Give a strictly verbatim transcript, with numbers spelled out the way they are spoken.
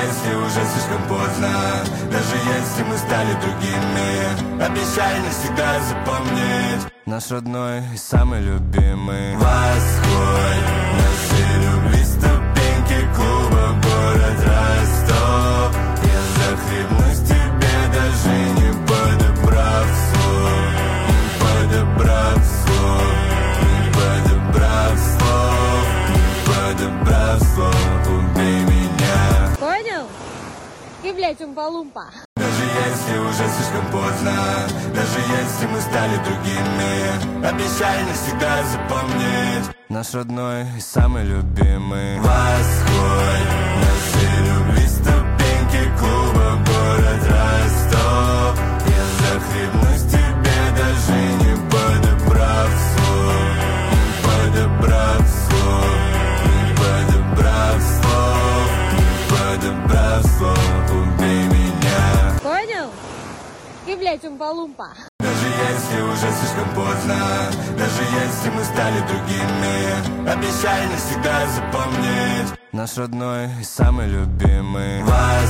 если уже слишком поздно, даже если мы стали другими, обещай навсегда запомнить наш родной и самый любимый восход нашей любви, ступеньки клуба, город Ростов. Я захлебнусь в тебе, даже не подобрав слов, не подобрав слов, не подобрав слов, не подобрав слов, убей меня. Понял? И, блядь, умпа-лумпа. Даже если уже слишком поздно, даже если мы стали другими, обещай навсегда запомнить наш родной и самый любимый восход нашей любви, ступеньки клуба, город Ростов. Я захлебнусь в тебе, даже не подобрав слов, не подобрав слов, не подобрав слов, не подобрав слов, убей меня. Понял? И, блядь, умпа-лумпа. Даже если уже слишком поздно, даже если мы стали другими, обещай навсегда запомнить наш родной и самый любимый восход